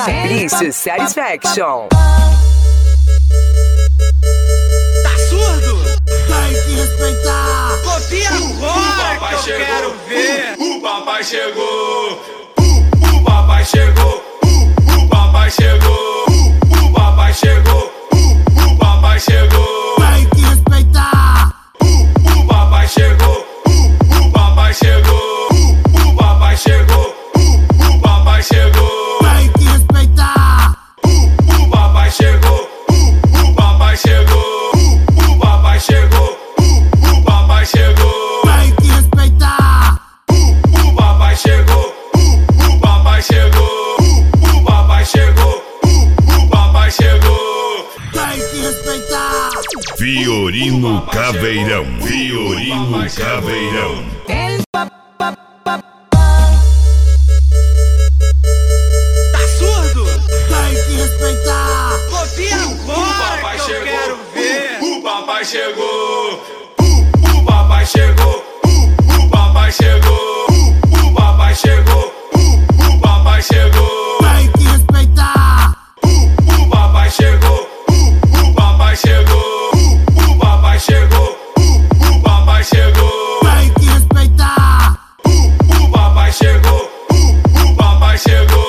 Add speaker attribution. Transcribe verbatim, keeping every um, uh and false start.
Speaker 1: Fabrício Satisfaction.
Speaker 2: Tá surdo?
Speaker 3: Tem que respeitar.
Speaker 2: Copia agora que eu
Speaker 4: chegou,
Speaker 2: quero ver.
Speaker 4: O, o papai chegou. O, o papai chegou. O, o papai chegou. O, o papai chegou. O, o papai chegou.
Speaker 3: Tem que respeitar.
Speaker 4: O, o papai chegou. O, o papai chegou. O, o papai chegou. O, o papai chegou.
Speaker 3: Tem que respeitar.
Speaker 4: O, o papai chegou. O, o papai chegou. O, o papai chegou. O, o papai chegou.
Speaker 3: Tem que respeitar.
Speaker 4: O papai chegou, o papai chegou, o papai chegou, o papai chegou.
Speaker 3: Tem que respeitar.
Speaker 5: Fiorino Caveirão, Fiorino Caveirão.
Speaker 2: Tá surdo?
Speaker 3: Tem que respeitar.
Speaker 2: Copia agora que eu quero ver.
Speaker 4: O papai chegou, o papai chegou, o papai chegou, o papai chegou, o papai chegou.
Speaker 3: Tem que respeitar.
Speaker 4: O papai chegou, o papai chegou, o papai chegou, o papai chegou.
Speaker 3: Tem que respeitar.
Speaker 4: O papai chegou, o papai chegou.